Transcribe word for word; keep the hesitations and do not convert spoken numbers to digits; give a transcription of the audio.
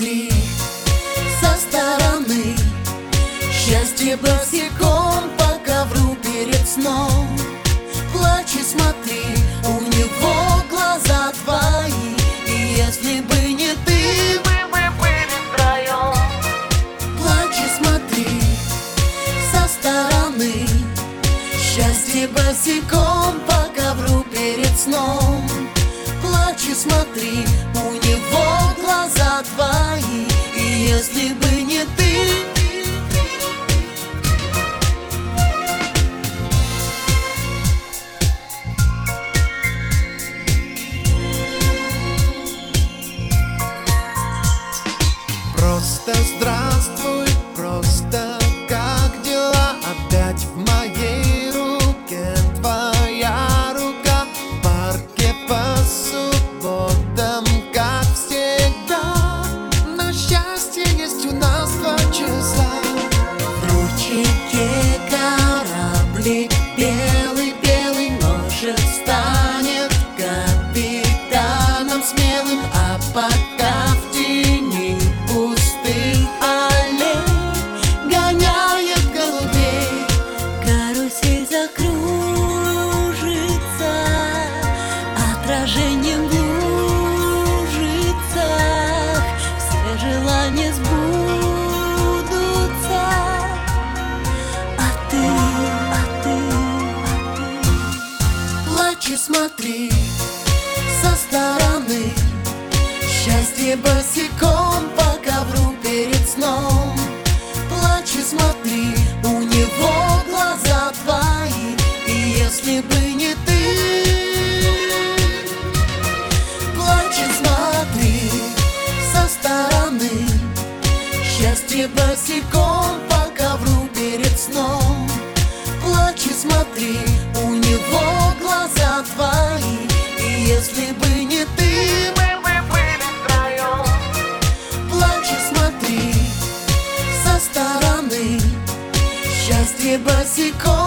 смотри со стороны. Счастье босиком по ковру перед сном. Плачь и смотри, у него глаза твои. И если бы не ты, мы бы были втроем. Плачь и смотри со стороны. Счастье босиком по ковру перед сном. Плачь и смотри, у него глаза твои. И если бы не ты, просто здравствуй, просто как дела? Опять в моей руке твоя рука. В парке по субботам, как всегда. Но счастье есть у нас два часа. в ручейке кораблик белый-белый, может, станет капитаном смелым. А пока в тени пустых аллей гоняет голубей, карусель закружится, отражением в лужицах все желания сбудутся. А ты, а ты, а ты плачь и смотри со стороны. Счастье босиком по ковру перед сном. Плачь и смотри, у него глаза твои. И если бы не ты, плачь и смотри со стороны. Счастье босиком по ковру перед сном. Плачь и смотри, у него глаза твои. И если бы не ты, мы бы были втроем. Плачь и смотри со стороны. Счастье босиком